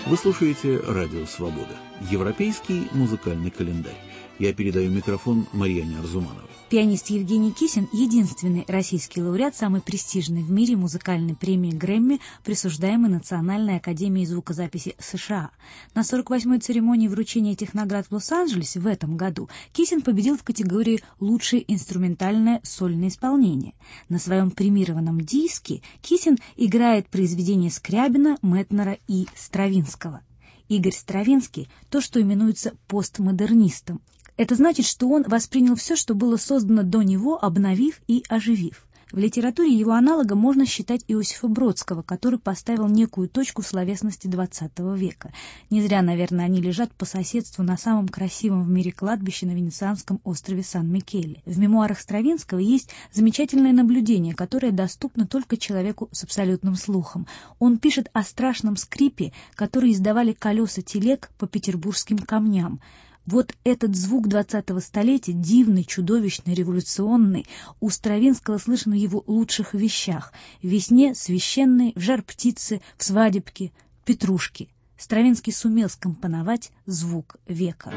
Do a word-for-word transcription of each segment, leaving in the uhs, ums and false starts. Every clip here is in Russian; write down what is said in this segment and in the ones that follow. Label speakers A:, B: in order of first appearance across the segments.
A: Вы слушаете «Радио Свобода», европейский музыкальный календарь. Я передаю микрофон Марьяне Арзумановой.
B: Пианист Евгений Кисин – единственный российский лауреат самой престижной в мире музыкальной премии Грэмми, присуждаемой Национальной академией звукозаписи США. На сорок восьмой церемонии вручения этих наград в Лос-Анджелесе в этом году Кисин победил в категории «Лучшее инструментальное сольное исполнение». На своем премированном диске Кисин играет произведения Скрябина, Мэтнера и Стравинского. Игорь Стравинский – то, что именуется постмодернистом. Это значит, что он воспринял все, что было создано до него, обновив и оживив. В литературе его аналогом можно считать Иосифа Бродского, который поставил некую точку в словесности двадцатого века. Не зря, наверное, они лежат по соседству на самом красивом в мире кладбище на венецианском острове Сан-Микеле. В мемуарах Стравинского есть замечательное наблюдение, которое доступно только человеку с абсолютным слухом. Он пишет о страшном скрипе, который издавали колеса телег по петербургским камням. Вот этот звук двадцатого столетия, дивный, чудовищный, революционный, у Стравинского слышен в его лучших вещах: в весне священной, в жар птицы, в свадебке, петрушки. Стравинский сумел скомпоновать звук века.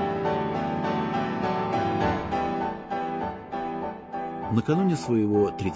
A: Накануне своего